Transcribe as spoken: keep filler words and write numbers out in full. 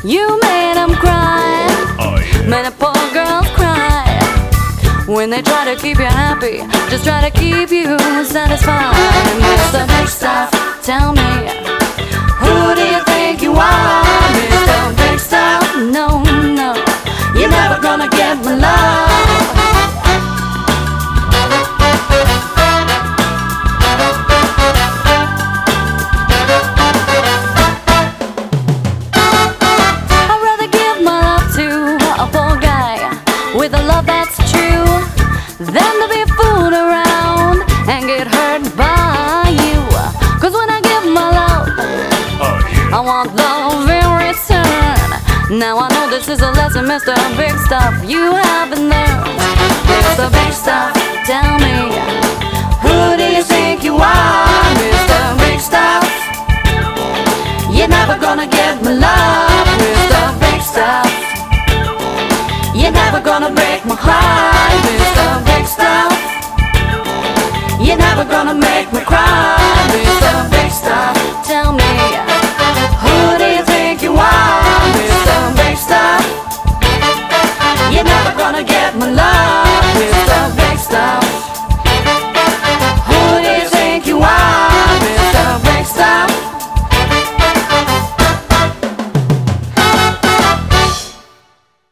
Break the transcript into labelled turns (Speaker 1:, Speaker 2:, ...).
Speaker 1: You made them cry.
Speaker 2: Oh, yeah.
Speaker 1: Many poor girls cry when they try to keep you happy, just try to keep you satisfied. Mister Big Stuff, tell me, who do you think you are? Mister Big Stuff, no, no, you're never gonna get my love. I'd rather give my love to a poor guy with a love that's true than to be fooled around and get hurt by you. Cause when I give my love,
Speaker 2: Oh, yeah.
Speaker 1: I want love in return. Now I know this is a lesson, Mister Big Stuff, you haven't learned. Mister Big Stuff, tell me, who do you think you are? Mister Big Stuff, you're never gonna get my love. Mister Big Stuff, you're never gonna break my heart. Mister Big Stuff, you're never gonna make me cry. Mister Big Stuff, tell me, who do you think you are? Mister Big Stuff, you're never gonna get my love.